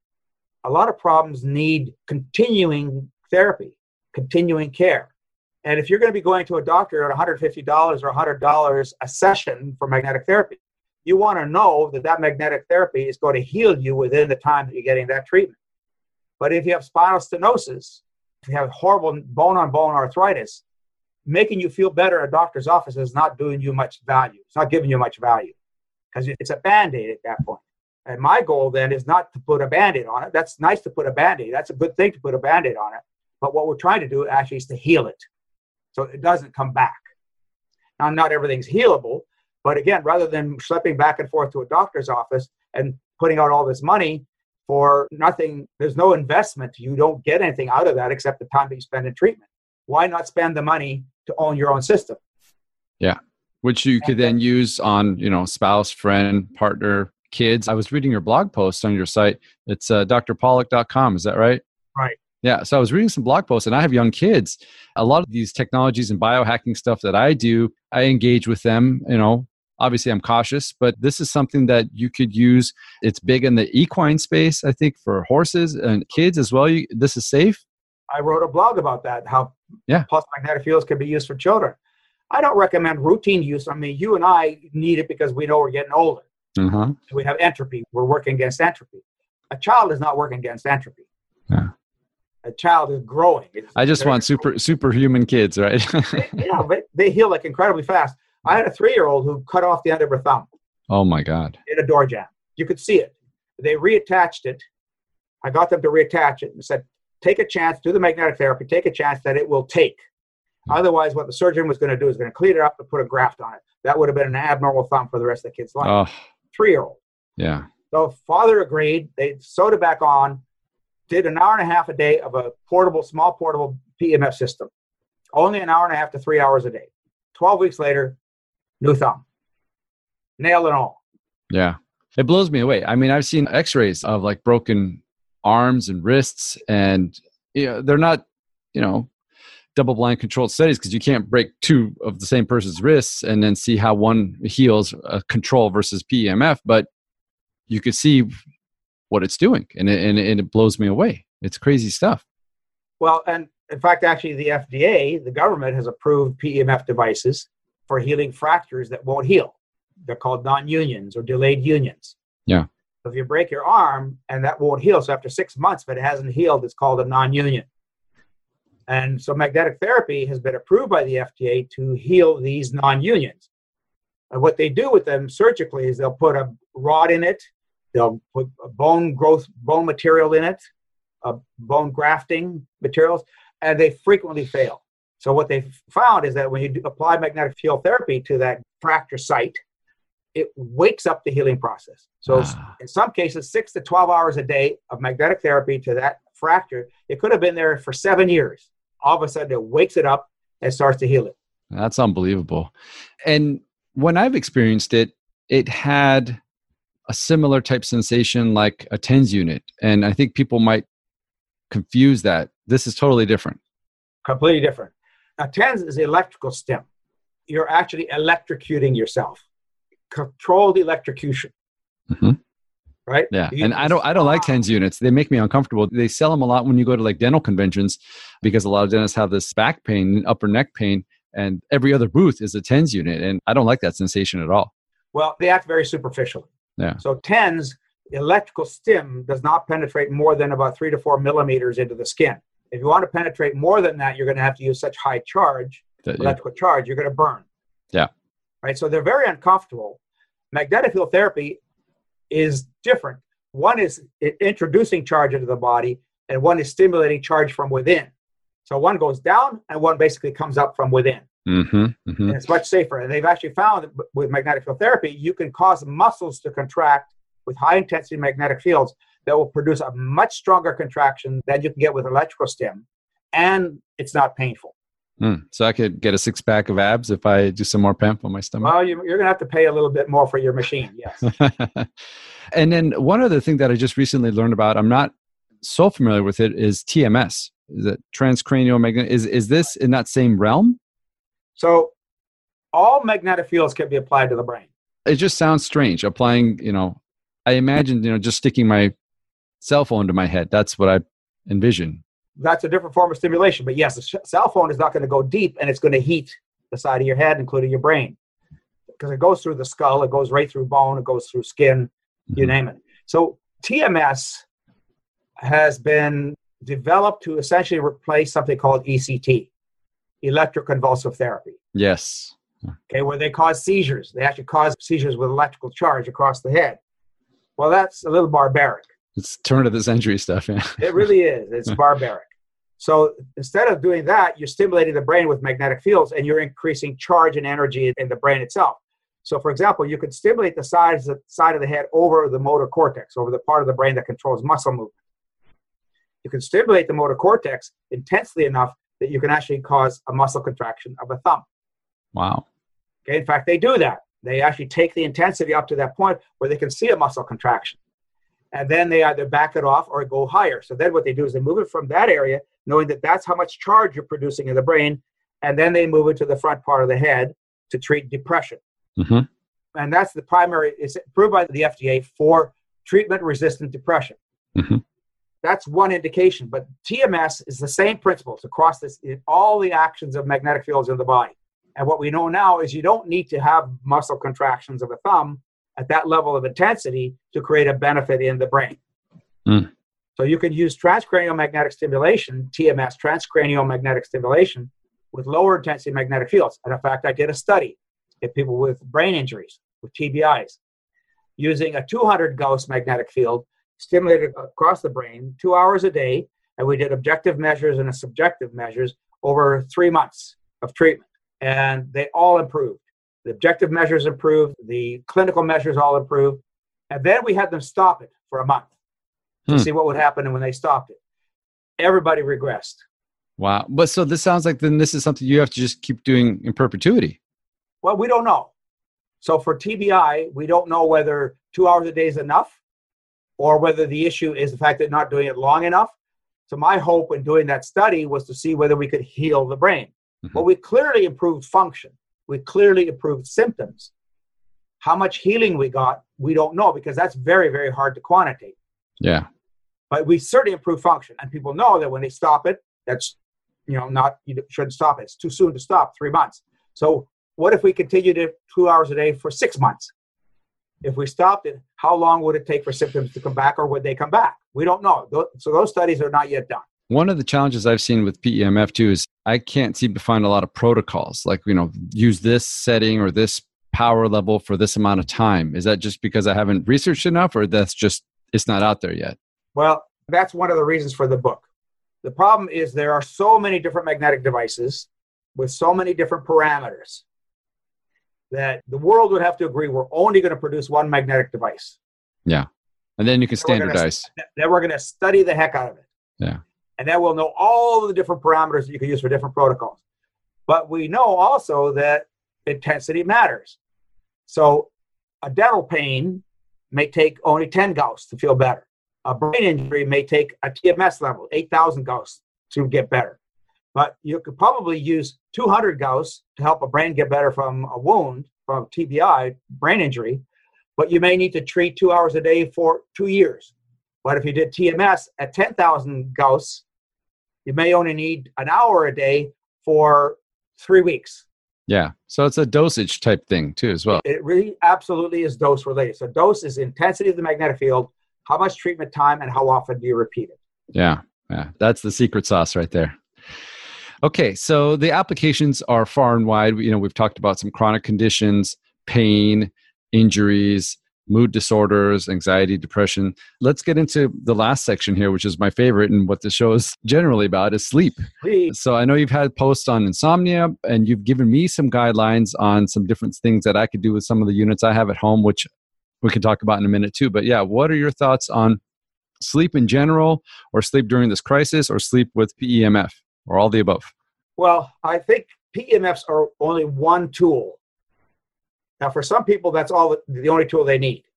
A lot of problems need continuing therapy, continuing care. And if you're going to be going to a doctor at $150 or $100 a session for magnetic therapy, you want to know that that magnetic therapy is going to heal you within the time that you're getting that treatment. But if you have spinal stenosis, if you have horrible bone-on-bone arthritis, making you feel better at a doctor's office is not doing you much value. It's not giving you much value because it's a Band-Aid at that point. And my goal then is not to put a Band-Aid on it. That's nice to put a Band-Aid. That's a good thing to put a Band-Aid on it. But what we're trying to do actually is to heal it so it doesn't come back. Now, not everything's healable, but again, rather than slipping back and forth to a doctor's office and putting out all this money for nothing, there's no investment. You don't get anything out of that except the time that you spend in treatment. Why not spend the money to own your own system? Yeah, which you could then use on, spouse, friend, partner, kids. I was reading your blog post on your site. It's drpollock.com. Is that right? Right. Yeah. So I was reading some blog posts and I have young kids. A lot of these technologies and biohacking stuff that I do, I engage with them, obviously I'm cautious, but this is something that you could use. It's big in the equine space, I think, for horses and kids as well. This is safe. I wrote a blog about that, how pulse magnetic fields can be used for children. I don't recommend routine use. I mean, you and I need it because we know we're getting older. Uh-huh. We have entropy. We're working against entropy. A child is not working against entropy. Yeah. A child is growing. I just want superhuman kids, right? they heal like incredibly fast. I had a 3-year-old who cut off the end of her thumb. Oh my God. In a door jam. You could see it. They reattached it. I got them to reattach it and said, take a chance, do the magnetic therapy, take a chance that it will take. Otherwise, what the surgeon was going to do is going to clean it up and put a graft on it. That would have been an abnormal thumb for the rest of the kid's life. Oh. 3-year-old. Yeah. So father agreed. They sewed it back on, did an hour and a half a day of a small portable PEMF system. Only an hour and a half to 3 hours a day. 12 weeks later, new thumb. Nail and all. Yeah. It blows me away. I mean, I've seen x-rays of like broken arms and wrists and they're not, double-blind controlled studies because you can't break two of the same person's wrists and then see how one heals control versus PEMF, but you could see what it's doing and it blows me away. It's crazy stuff. Well, and in fact, actually the FDA, the government has approved PEMF devices for healing fractures that won't heal. They're called non-unions or delayed unions. Yeah. So if you break your arm and that won't heal, so after 6 months, if it hasn't healed, it's called a non-union. And so magnetic therapy has been approved by the FDA to heal these non-unions. And what they do with them surgically is they'll put a rod in it, they'll put a bone material in it, bone grafting materials, and they frequently fail. So what they found is that when you apply magnetic field therapy to that fracture site, it wakes up the healing process. So in some cases, 6 to 12 hours a day of magnetic therapy to that fracture, it could have been there for 7 years. All of a sudden, it wakes it up and starts to heal it. That's unbelievable. And when I've experienced it, it had a similar type sensation like a TENS unit. And I think people might confuse that. This is totally different. Completely different. A TENS is electrical stim. You're actually electrocuting yourself. Controlled electrocution. Mm-hmm. Right? Yeah. And I don't like TENS units. They make me uncomfortable. They sell them a lot when you go to like dental conventions because a lot of dentists have this back pain, upper neck pain, and every other booth is a TENS unit. And I don't like that sensation at all. Well, they act very superficially. Yeah. So TENS, electrical stim, does not penetrate more than about 3 to 4 millimeters into the skin. If you want to penetrate more than that, you're going to have to use such high charge, electrical charge, you're going to burn. Yeah. Right? So they're very uncomfortable. Magnetic field therapy is different. One is introducing charge into the body, and one is stimulating charge from within. So one goes down, and one basically comes up from within. Mm-hmm. Mm-hmm. And it's much safer. And they've actually found that with magnetic field therapy, you can cause muscles to contract with high-intensity magnetic fields that will produce a much stronger contraction than you can get with electrical stim, and it's not painful. So I could get a 6-pack of abs if I do some more PEMF on my stomach? Well, you're going to have to pay a little bit more for your machine, yes. And then one other thing that I just recently learned about, I'm not so familiar with it, is TMS. Is it transcranial magnetic? Is this in that same realm? So all magnetic fields can be applied to the brain. It just sounds strange. Applying, I imagine, just sticking my cell phone to my head. That's what I envision. That's a different form of stimulation. But yes, the cell phone is not going to go deep, and it's going to heat the side of your head, including your brain. Because it goes through the skull, it goes right through bone, it goes through skin, you name it. So TMS has been developed to essentially replace something called ECT, electroconvulsive therapy. Yes. Okay, where they cause seizures. They actually cause seizures with electrical charge across the head. Well, that's a little barbaric. It's turn of the century stuff. Yeah. It really is. It's barbaric. So instead of doing that, you're stimulating the brain with magnetic fields, and you're increasing charge and energy in the brain itself. So, for example, you could stimulate the side of the head over the motor cortex, over the part of the brain that controls muscle movement. You can stimulate the motor cortex intensely enough that you can actually cause a muscle contraction of a thumb. Wow. Okay. In fact, they do that. They actually take the intensity up to that point where they can see a muscle contraction. And then they either back it off or go higher. So then what they do is they move it from that area, knowing that that's how much charge you're producing in the brain. And then they move it to the front part of the head to treat depression. Mm-hmm. And that's the primary, it's approved by the FDA for treatment-resistant depression. Mm-hmm. That's one indication. But TMS is the same principles across in all the actions of magnetic fields in the body. And what we know now is you don't need to have muscle contractions of a thumb at that level of intensity to create a benefit in the brain. Mm. So you can use transcranial magnetic stimulation, TMS, transcranial magnetic stimulation, with lower intensity magnetic fields. And in fact, I did a study in people with brain injuries, with TBIs, using a 200 Gauss magnetic field stimulated across the brain 2 hours a day. And we did objective measures and subjective measures over 3 months of treatment. And they all improved. The objective measures improved. The clinical measures all improved. And then we had them stop it for a month to see what would happen when they stopped it. Everybody regressed. Wow. But so this sounds like then this is something you have to just keep doing in perpetuity. Well, we don't know. So for TBI, we don't know whether 2 hours a day is enough or whether the issue is the fact that not doing it long enough. So my hope in doing that study was to see whether we could heal the brain. Mm-hmm. Well, we clearly improved function. We clearly improved symptoms. How much healing we got, we don't know because that's very, very hard to quantitate. Yeah. But we certainly improved function. And people know that when they stop it, that's, you shouldn't stop it. It's too soon to stop, 3 months. So what if we continued it 2 hours a day for 6 months? If we stopped it, how long would it take for symptoms to come back, or would they come back? We don't know. So those studies are not yet done. One of the challenges I've seen with PEMF too is I can't seem to find a lot of protocols, like, use this setting or this power level for this amount of time. Is that just because I haven't researched enough, or that's just, it's not out there yet? Well, that's one of the reasons for the book. The problem is there are so many different magnetic devices with so many different parameters that the world would have to agree we're only going to produce one magnetic device. Yeah. And then you can standardize. Then we're going to study the heck out of it. Yeah. And then we'll know all the different parameters that you can use for different protocols. But we know also that intensity matters. So a dental pain may take only 10 Gauss to feel better. A brain injury may take a TMS level, 8,000 Gauss, to get better. But you could probably use 200 Gauss to help a brain get better from a wound, from TBI, brain injury, but you may need to treat 2 hours a day for 2 years. But if you did TMS at 10,000 Gauss, you may only need an hour a day for 3 weeks. Yeah. So it's a dosage type thing too, as well. It really absolutely is dose related. So dose is intensity of the magnetic field, how much treatment time, and how often do you repeat it. Yeah. Yeah. That's the secret sauce right there. Okay. So the applications are far and wide. We've talked about some chronic conditions, pain, injuries, mood disorders, anxiety, depression. Let's get into the last section here, which is my favorite, and what the show is generally about is sleep. So I know you've had posts on insomnia, and you've given me some guidelines on some different things that I could do with some of the units I have at home, which we can talk about in a minute too. But yeah, what are your thoughts on sleep in general, or sleep during this crisis, or sleep with PEMF, or all the above? Well, I think PEMFs are only one tool. Now, for some people, that's the only tool they need.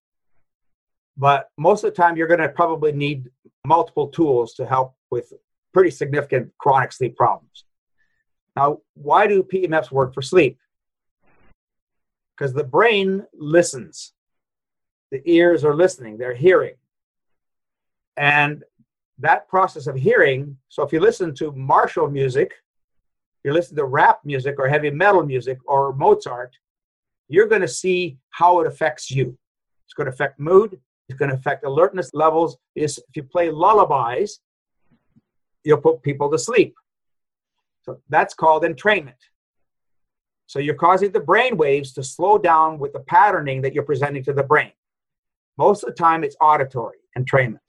But most of the time, you're going to probably need multiple tools to help with pretty significant chronic sleep problems. Now, why do PEMFs work for sleep? Because the brain listens. The ears are listening. They're hearing. And that process of hearing, so if you listen to martial music, you listen to rap music or heavy metal music or Mozart, you're going to see how it affects you. It's going to affect mood. It's going to affect alertness levels. If you play lullabies, you'll put people to sleep. So that's called entrainment. So you're causing the brain waves to slow down with the patterning that you're presenting to the brain. Most of the time, it's auditory entrainment.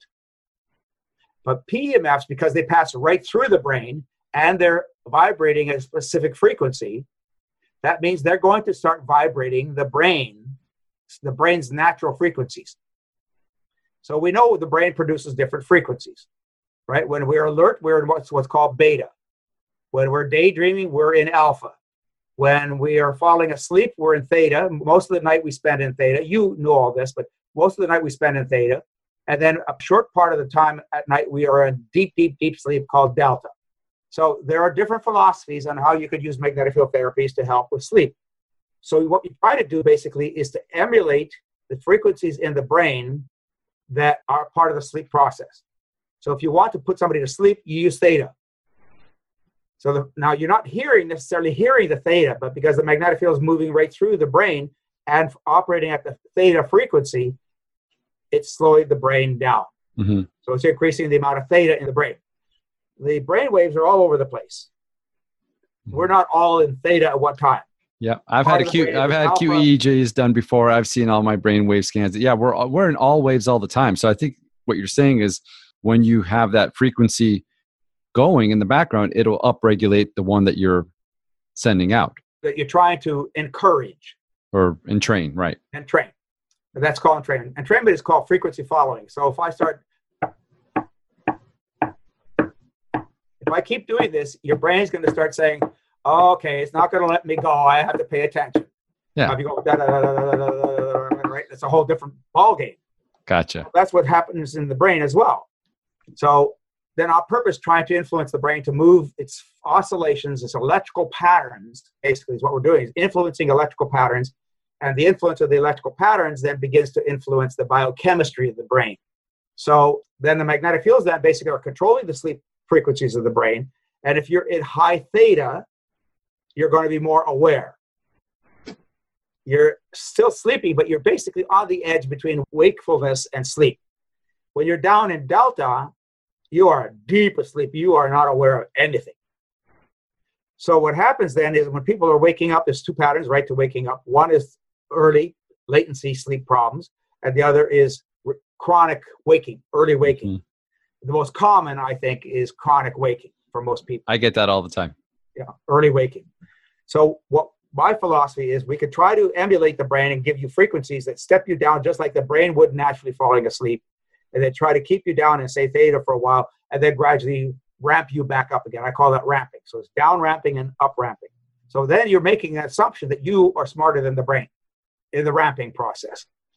But PEMFs, because they pass right through the brain and they're vibrating at a specific frequency, that means they're going to start vibrating the brain's natural frequencies. So we know the brain produces different frequencies, right? When we're alert, we're in what's called beta. When we're daydreaming, we're in alpha. When we are falling asleep, we're in theta. Most of the night we spend in theta. You know all this, but most of the night we spend in theta. And then a short part of the time at night, we are in deep, deep, deep sleep called delta. So there are different philosophies on how you could use magnetic field therapies to help with sleep. So what you try to do basically is to emulate the frequencies in the brain that are part of the sleep process. So if you want to put somebody to sleep, you use theta. So now you're not necessarily hearing the theta, but because the magnetic field is moving right through the brain and operating at the theta frequency, it's slowing the brain down. Mm-hmm. So it's increasing the amount of theta in the brain. The brain waves are all over the place. We're not all in theta at one time. Yeah, I've had QEEGs done before. I've seen all my brain wave scans. Yeah, we're in all waves all the time. So I think what you're saying is when you have that frequency going in the background, it'll upregulate the one that you're sending out. That you're trying to encourage. Or entrain, right. Entrain. That's called entrainment. Entrainment is called frequency following. So if I keep doing this, your brain's going to start saying, oh, okay, it's not going to let me go. I have to pay attention. Yeah. If you go, right? It's a whole different ball game. Gotcha. That's what happens in the brain as well. So then on purpose, trying to influence the brain to move its oscillations, its electrical patterns, basically is what we're doing, is influencing electrical patterns. And the influence of the electrical patterns then begins to influence the biochemistry of the brain. So then the magnetic fields then basically are controlling the sleep frequencies of the brain. And if you're in high theta, you're going to be more aware. You're still sleeping, but you're basically on the edge between wakefulness and sleep. When you're down in delta, you are deep asleep. You are not aware of anything. So what happens then is when people are waking up, there's two patterns, right, to waking up. One is early latency sleep problems, and the other is chronic waking, early waking. Mm-hmm. The most common, I think, is chronic waking for most people. I get that all the time. Yeah, early waking. So what my philosophy is, we could try to emulate the brain and give you frequencies that step you down just like the brain would naturally falling asleep, and then try to keep you down in, say, theta for a while, and then gradually ramp you back up again. I call that ramping. So it's down ramping and up ramping. So then you're making an assumption that you are smarter than the brain in the ramping process.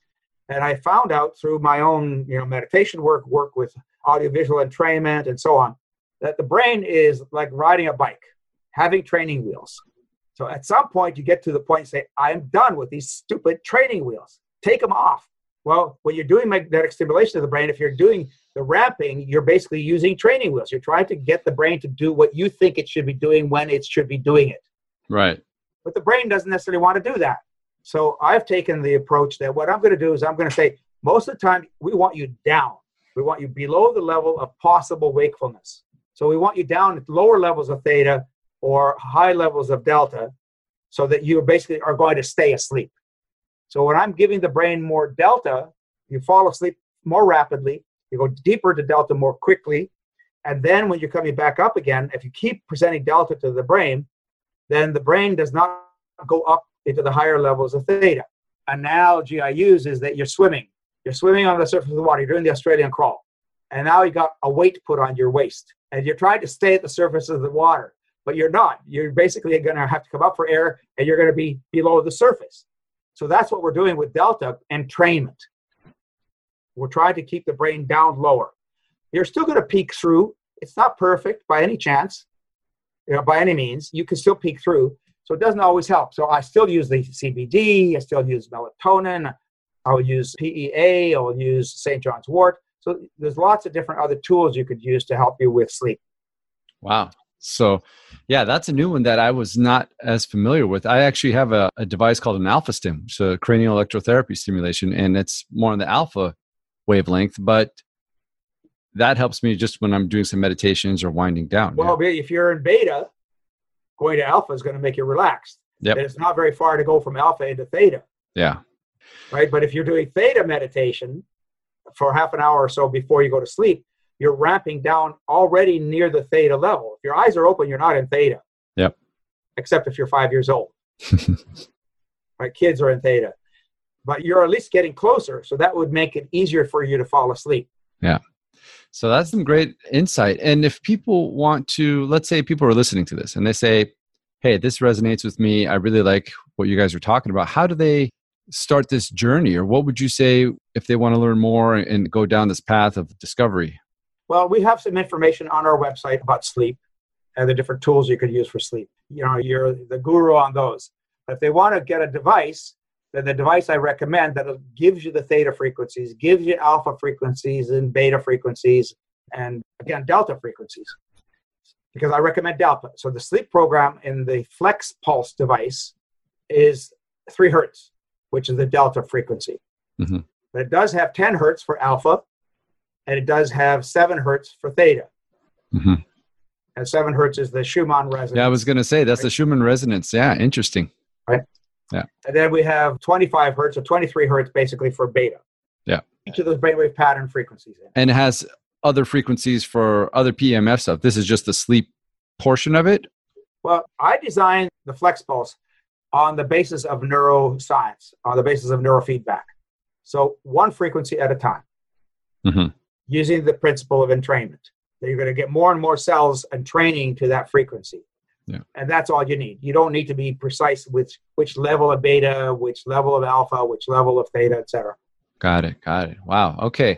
And I found out through my own, meditation work with audiovisual entrainment and so on, that the brain is like riding a bike, having training wheels. So at some point you get to the point and say, I'm done with these stupid training wheels. Take them off. Well, when you're doing magnetic stimulation of the brain, if you're doing the ramping, you're basically using training wheels. You're trying to get the brain to do what you think it should be doing when it should be doing it. Right. But the brain doesn't necessarily want to do that. So I've taken the approach that what I'm going to do is I'm going to say, most of the time, we want you down. We want you below the level of possible wakefulness. So we want you down at lower levels of theta or high levels of delta so that you basically are going to stay asleep. So when I'm giving the brain more delta, you fall asleep more rapidly, you go deeper to delta more quickly, and then when you're coming back up again, if you keep presenting delta to the brain, then the brain does not go up into the higher levels of theta. Analogy I use is that you're swimming. You're swimming on the surface of the water. You're doing the Australian crawl. And now you got a weight put on your waist. And you're trying to stay at the surface of the water. But you're not. You're basically going to have to come up for air, and you're going to be below the surface. So that's what we're doing with delta entrainment. We're trying to keep the brain down lower. You're still going to peek through. It's not perfect by any chance, by any means. You can still peek through. So it doesn't always help. So I still use the CBD. I still use melatonin. I'll use PEA. I'll use St. John's wort. So there's lots of different other tools you could use to help you with sleep. Wow. So yeah, that's a new one that I was not as familiar with. I actually have a device called an Alpha Stim, so cranial electrotherapy stimulation, and it's more on the alpha wavelength, but that helps me just when I'm doing some meditations or winding down. Well, if you're in beta, going to alpha is going to make you relaxed. Yep. And it's not very far to go from alpha into theta. Yeah. Right. But if you're doing theta meditation for half an hour or so before you go to sleep, you're ramping down already near the theta level. If your eyes are open, you're not in theta. Yep. Except if you're 5 years old. Right. Kids are in theta. But you're at least getting closer. So that would make it easier for you to fall asleep. Yeah. So that's some great insight. And if people want to, let's say people are listening to this and they say, hey, this resonates with me. I really like what you guys are talking about. How do they start this journey? Or what would you say if they want to learn more and go down this path of discovery? Well, we have some information on our website about sleep and the different tools you could use for sleep. You're the guru on those. But if they want to get a device, then the device I recommend that gives you the theta frequencies, gives you alpha frequencies and beta frequencies, and again, delta frequencies. Because I recommend delta. So the sleep program in the Flex Pulse device is 3 hertz, which is the delta frequency. Mm-hmm. But it does have 10 hertz for alpha, and it does have 7 hertz for theta. Mm-hmm. And 7 hertz is the Schumann resonance. Yeah, I was going to say, that's the Schumann resonance. Yeah, interesting. Right. Yeah. And then we have 25 hertz or 23 hertz basically for beta. Yeah. Each of those brainwave pattern frequencies. And it has other frequencies for other PEMF stuff. This is just the sleep portion of it? Well, I designed the Flex Pulse on the basis of neuroscience, on the basis of neurofeedback. So one frequency at a time, using the principle of entrainment. That you're going to get more and more cells and training to that frequency. Yeah. And that's all you need. You don't need to be precise with which level of beta, which level of alpha, which level of theta, et cetera. Got it. Wow. Okay.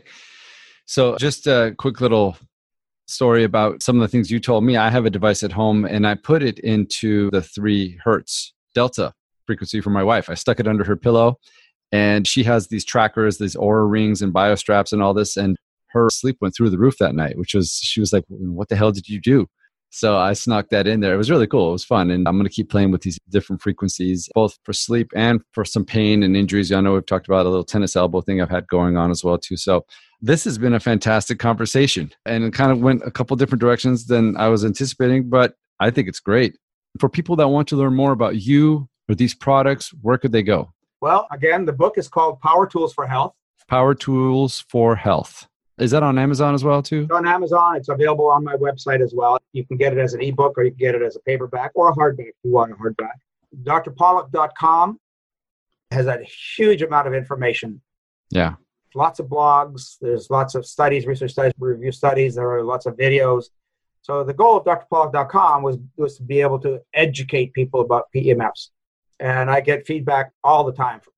So just a quick little story about some of the things you told me. I have a device at home and I put it into the 3 hertz delta frequency for my wife. I stuck it under her pillow and she has these trackers, these Oura rings and BioStraps and all this. And her sleep went through the roof that night, she was like, what the hell did you do? So I snuck that in there. It was really cool. It was fun. And I'm going to keep playing with these different frequencies, both for sleep and for some pain and injuries. I know we've talked about a little tennis elbow thing I've had going on as well, too. So this has been a fantastic conversation and it kind of went a couple different directions than I was anticipating, but I think it's great. For people that want to learn more about you or these products, where could they go? Well, again, the book is called Power Tools for Health. Power Tools for Health. Is that on Amazon as well, too? It's on Amazon. It's available on my website as well. You can get it as an ebook or you can get it as a paperback or a hardback if you want a hardback. drpollock.com has a huge amount of information. Yeah. Lots of blogs. There's lots of studies, research studies, review studies. There are lots of videos. So the goal of drpollock.com was to be able to educate people about PEMFs. And I get feedback all the time. So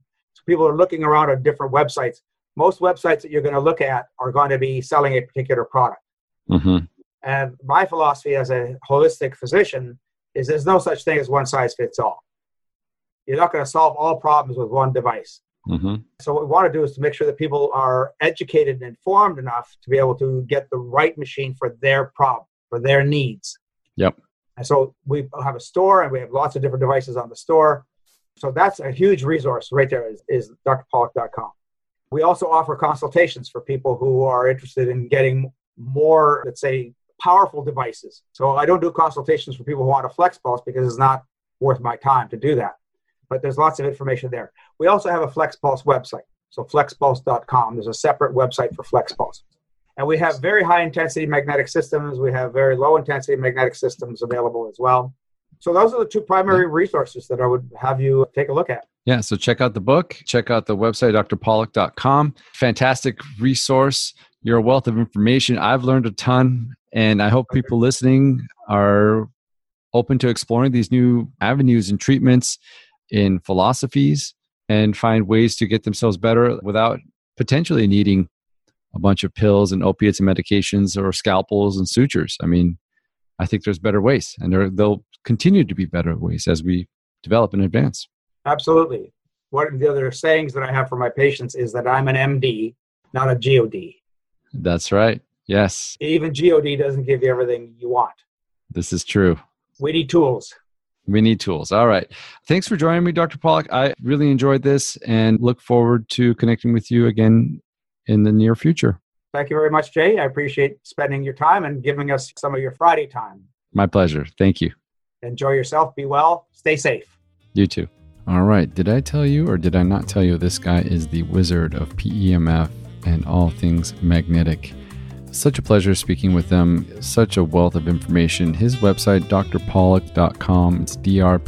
people are looking around at different websites. Most websites that you're going to look at are going to be selling a particular product. Mm-hmm. And my philosophy as a holistic physician is there's no such thing as one size fits all. You're not going to solve all problems with one device. Mm-hmm. So what we want to do is to make sure that people are educated and informed enough to be able to get the right machine for their problem, for their needs. Yep. And so we have a store, and we have lots of different devices on the store. So that's a huge resource right there is drpollack.com. We also offer consultations for people who are interested in getting more, let's say, powerful devices. So I don't do consultations for people who want a FlexPulse because it's not worth my time to do that. But there's lots of information there. We also have a FlexPulse website. So flexpulse.com. There's a separate website for FlexPulse. And we have very high intensity magnetic systems. We have very low intensity magnetic systems available as well. So those are the two primary resources that I would have you take a look at. Yeah, so check out the book, check out the website, drpollack.com. Fantastic resource. You're a wealth of information. I've learned a ton, and I hope people listening are open to exploring these new avenues and treatments in philosophies and find ways to get themselves better without potentially needing a bunch of pills and opiates and medications or scalpels and sutures. I mean, I think there's better ways, and there'll continue to be better ways as we develop and advance. Absolutely. One of the other sayings that I have for my patients is that I'm an MD, not a GOD. That's right. Yes. Even GOD doesn't give you everything you want. This is true. We need tools. We need tools. All right. Thanks for joining me, Dr. Pollack. I really enjoyed this and look forward to connecting with you again in the near future. Thank you very much, Jay. I appreciate spending your time and giving us some of your Friday time. My pleasure. Thank you. Enjoy yourself. Be well. Stay safe. You too. All right. Did I tell you or did I not tell you this guy is the wizard of PEMF and all things magnetic? Such a pleasure speaking with them. Such a wealth of information. His website, drpollack.com, it's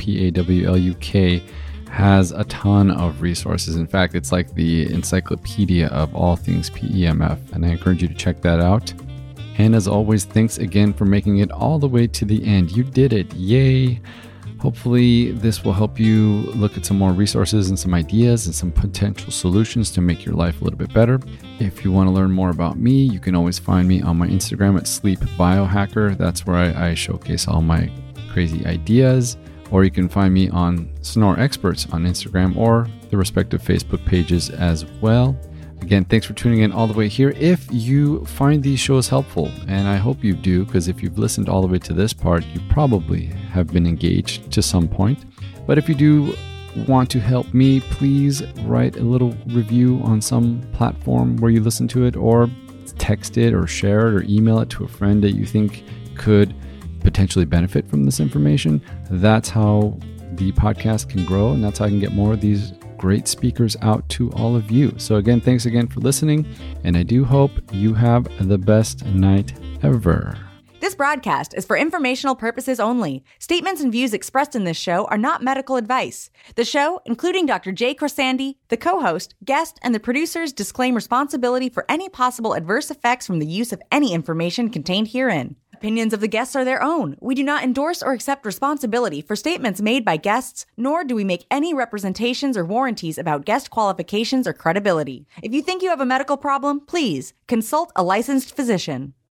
DRPAWLUK, has a ton of resources. In fact, it's like the encyclopedia of all things PEMF, and I encourage you to check that out. And as always, thanks again for making it all the way to the end. You did it. Yay. Hopefully this will help you look at some more resources and some ideas and some potential solutions to make your life a little bit better. If you want to learn more about me, you can always find me on my Instagram at Sleep Biohacker. That's where I showcase all my crazy ideas. Or you can find me on Snore Experts on Instagram or the respective Facebook pages as well. Again, thanks for tuning in all the way here. If you find these shows helpful, and I hope you do, because if you've listened all the way to this part, you probably have been engaged to some point. But if you do want to help me, please write a little review on some platform where you listen to it, or text it or share it or email it to a friend that you think could potentially benefit from this information. That's how the podcast can grow, and that's how I can get more of these great speakers out to all of you. So again, thanks again for listening, and I do hope you have the best night ever. This broadcast is for informational purposes only. Statements and views expressed in this show are not medical advice. The show, including Dr. Jay Khorsandi, the co-host, guest, and the producers, disclaim responsibility for any possible adverse effects from the use of any information contained herein. Opinions of the guests are their own. We do not endorse or accept responsibility for statements made by guests, nor do we make any representations or warranties about guest qualifications or credibility. If you think you have a medical problem, please consult a licensed physician.